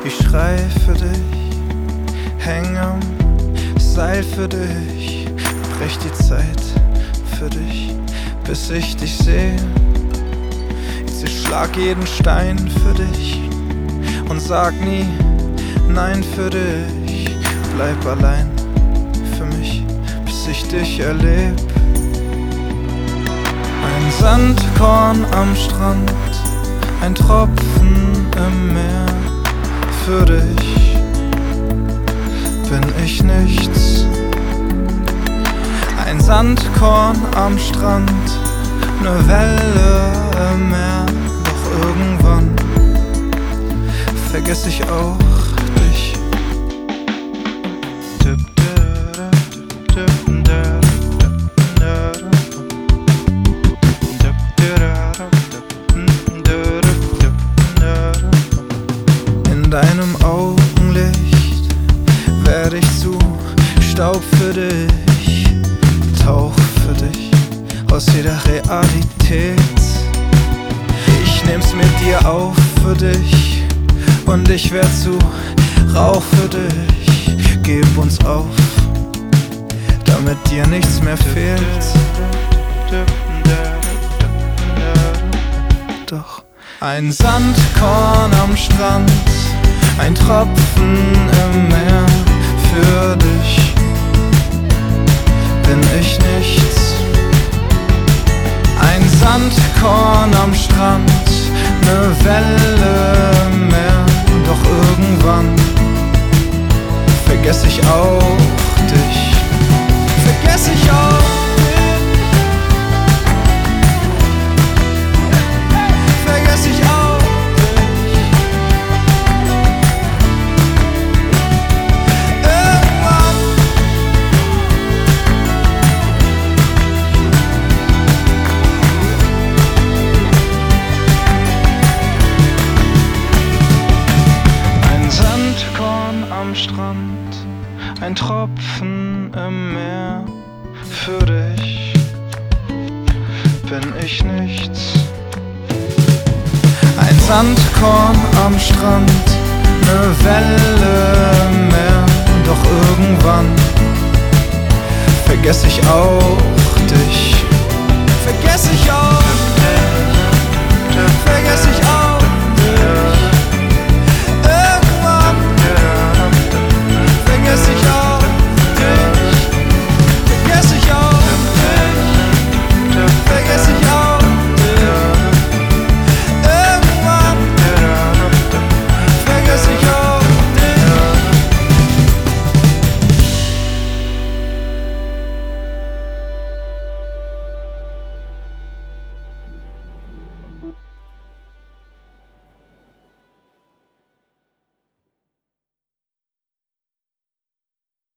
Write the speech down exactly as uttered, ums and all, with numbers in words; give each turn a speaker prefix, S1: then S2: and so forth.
S1: Ich schrei für dich, häng am Seil für dich, brech die Zeit für dich, bis ich dich sehe. Ich schlag jeden Stein für dich und sag nie nein für dich. Bleib allein für mich, bis ich dich erleb. Ein Sandkorn am Strand, ein Tropfen im Meer. Für dich bin ich nichts. Ein Sandkorn am Strand, ne Welle im Meer. Doch irgendwann vergess ich auch dich. In deinem Augenlicht werde ich zu Staub für dich, tauch für dich aus jeder Realität. Ich nehm's mit dir auf für dich und ich werd zu Rauch für dich. Gib uns auf, damit dir nichts mehr fehlt. Doch ein Sandkorn am Strand, ein Tropfen im Meer. Für dich bin ich nichts. Ein Sandkorn am Strand, ne Welle im Meer. Doch irgendwann vergess ich auch dich. Vergess ich auch dich. Vergess ich auch dich. Irgendwann. Ein Sandkorn am Strand, ein Tropfen im Meer. Für dich bin ich nichts. Ein Sandkorn am Strand, ne Welle im Meer. Doch irgendwann vergess ich auch dich. Vergess ich auch